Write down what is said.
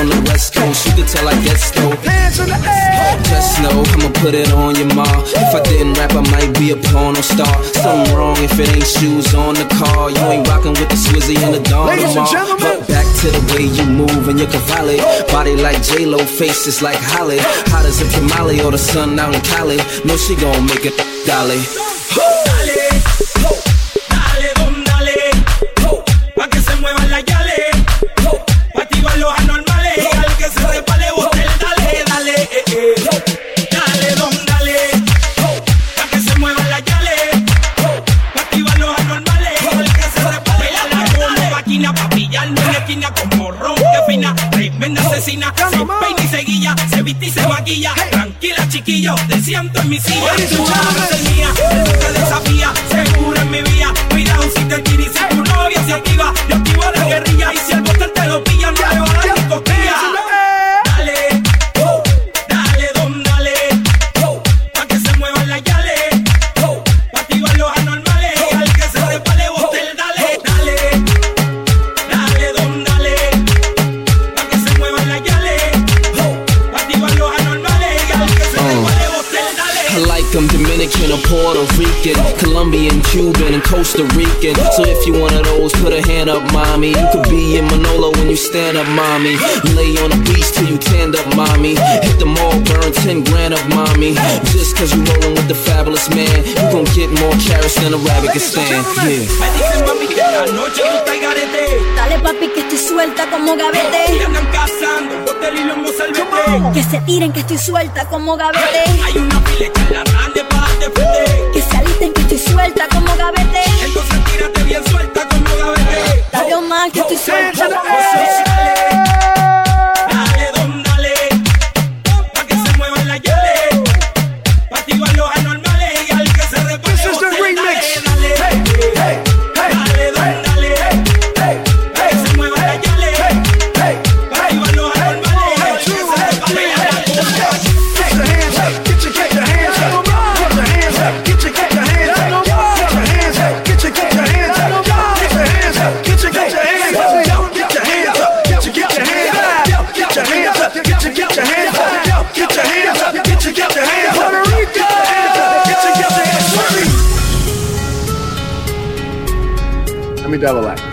from the West Coast. You can tell I get stoked. Hands in the air. Just know I'ma put it on your ma. If I didn't rap, I might be a porno star. Something wrong if it ain't shoes on the car. You ain't rocking with the Swizzy and the Don Ladies and tomorrow. gentlemen. But back to the way you move and your cavalli. Body like J-Lo, face is like Holly. Hot as a tamale or the sun out in Cali. No, she gon' make it dolly. Se peina y se guilla, se viste y se maquilla. Tranquila, chiquillo, te siento en mi silla. Tu alma es mía, eso te desafía. Seguro en mi vía, cuidado si te tira y si tu novia se activa. Yo activo la guerrilla y si el botel te lo pilla, no le va a dar ni costilla. Dale, dale, don, dale, pa' que se muevan las yales, pa' activar los anormales. Y al que se repale botel, dale, dale, dale, don, dale. I like them Dominican or Puerto Rican, Colombian, Cuban, and Costa Rican. So if you one of those, put a hand up, mommy. You could be in Manolo when you stand up, mommy. Lay on the beach till you tanned up, mommy. Hit the mall, burn 10 grand up, mommy. Just cause you rollin' with the fabulous man, you gon' get more carrots than a rabbit can stand. Yeah. Dale papi que estoy suelta como gavete. Que se tiren que estoy suelta como gavete. Hay una pileca en la grande para defender. Que se alisten que estoy suelta como gavete. Entonces tírate bien suelta como gavete. Dale más que estoy suelta como gavete. Dale, don, dale, pa' que se muevan las yales, pa' activar los anormales y al que se repare. This is the remix. Dale, dale, dale, don, dale, pa' que se muevan las yales, pa' activar los anormales y al que se repare. Get your hands up. Get your hands up. Put your hands up. Get your hands up. Get your hands up. Get your hands up. Get your hands up. Get your hands up. Get your hands up. Get your hands up. Get your hands up. Get your hands up. Get your hands up. Get your hands up. Puerto Rico. Get your hands up. Let me double that.